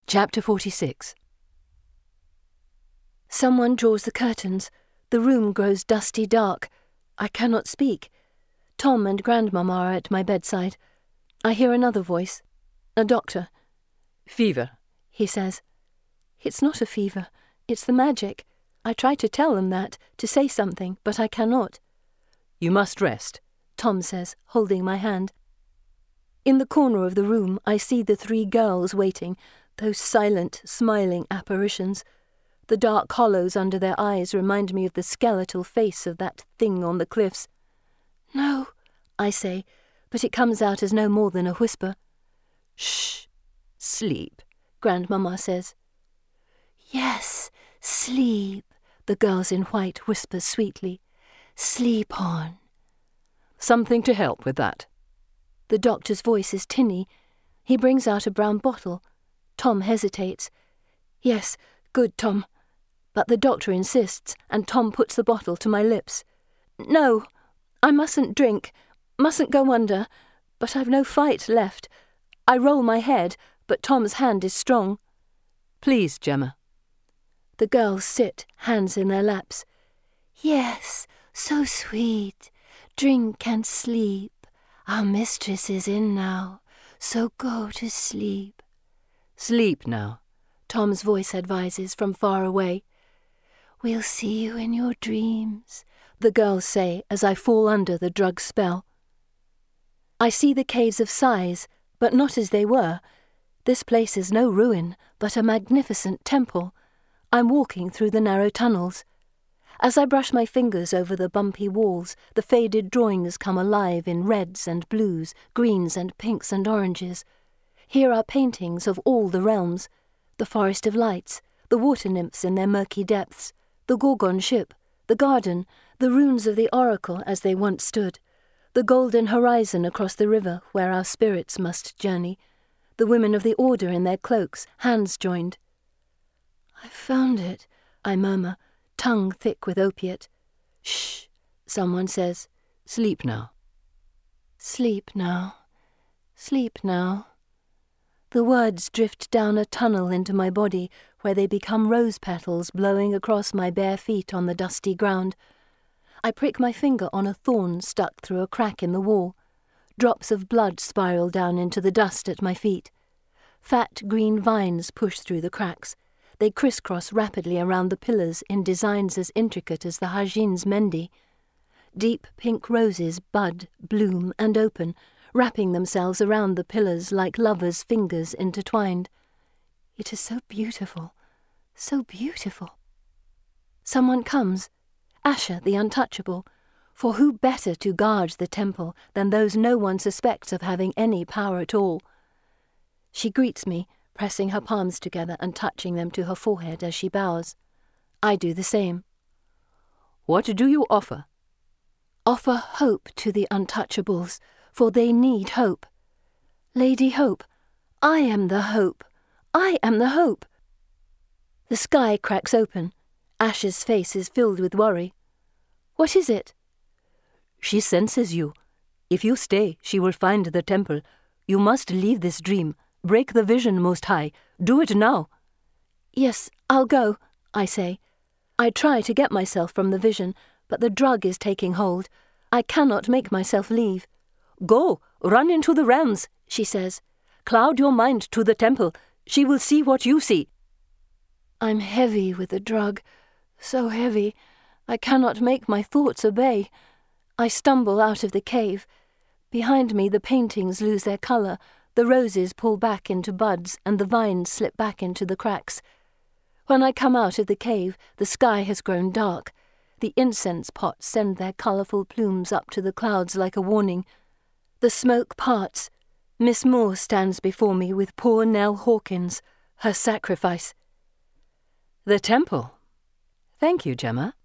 Chapter 46. Someone draws the curtains. The room grows dusty dark. I cannot speak. Tom and Grandmamma are at my bedside. I hear another voice. A doctor. "Fever," he says. It's not a fever. It's the magic. I try to tell them that, to say something, but I cannot. "You must rest," Tom says, holding my hand. In the corner of the room, I see the 3 girls waiting, those silent, smiling apparitions. The dark hollows under their eyes remind me of the skeletal face of that thing on the cliffs. "No," I say, but it comes out as no more than a whisper. "Shh! Sleep," Grandmamma says. "Yes, sleep," the girls in white whisper sweetly. "Sleep on." "Something to help with that." The doctor's voice is tinny. He brings out a brown bottle. Tom hesitates. "Yes, good, Tom." But the doctor insists, and Tom puts the bottle to my lips. "No, I mustn't drink, mustn't go under, but I've no fight left. I roll my head, but Tom's hand is strong." "Please, Gemma." The girls sit, hands in their laps. "Yes, so sweet. Drink and sleep. Our mistress is in now, so go to sleep." "Sleep now," Tom's voice advises from far away. "We'll see you in your dreams," the girls say as I fall under the drug spell. I see the caves of sighs, but not as they were. This place is no ruin, but a magnificent temple. I'm walking through the narrow tunnels. As I brush my fingers over the bumpy walls, the faded drawings come alive in reds and blues, greens and pinks and oranges. Here are paintings of all the realms: the Forest of Lights, the water nymphs in their murky depths, the Gorgon ship, the garden, the runes of the oracle as they once stood, the golden horizon across the river where our spirits must journey, the women of the order in their cloaks, hands joined. "I found it," I murmur, tongue thick with opiate. "Shh," someone says. "Sleep now." Sleep now. Sleep now. The words drift down a tunnel into my body where they become rose petals blowing across my bare feet on the dusty ground. I prick my finger on a thorn stuck through a crack in the wall. Drops of blood spiral down into the dust at my feet. Fat green vines push through the cracks. They crisscross rapidly around the pillars in designs as intricate as the Hajin's Mendi. Deep pink roses bud, bloom, and open, wrapping themselves around the pillars like lovers' fingers intertwined. It is so beautiful, so beautiful. Someone comes, Asher the Untouchable, for who better to guard the temple than those no one suspects of having any power at all? She greets me, pressing her palms together and touching them to her forehead as she bows. I do the same. "What do you offer?" "Offer hope to the Untouchables, for they need hope. Lady Hope, I am the hope. I am the hope." The sky cracks open. Asher's face is filled with worry. "What is it?" "She senses you. If you stay, she will find the temple. You must leave this dream. Break the vision, Most High. Do it now." "Yes, I'll go," I say. I try to get myself from the vision, but the drug is taking hold. I cannot make myself leave. "Go, run into the realms," she says. "Cloud your mind to the temple. She will see what you see." I'm heavy with the drug, so heavy, I cannot make my thoughts obey. I stumble out of the cave. Behind me the paintings lose their colour, the roses pull back into buds, and the vines slip back into the cracks. When I come out of the cave, the sky has grown dark. The incense pots send their colourful plumes up to the clouds like a warning. The smoke parts. Miss Moore stands before me with poor Nell Hawkins, her sacrifice. "The temple. Thank you, Gemma."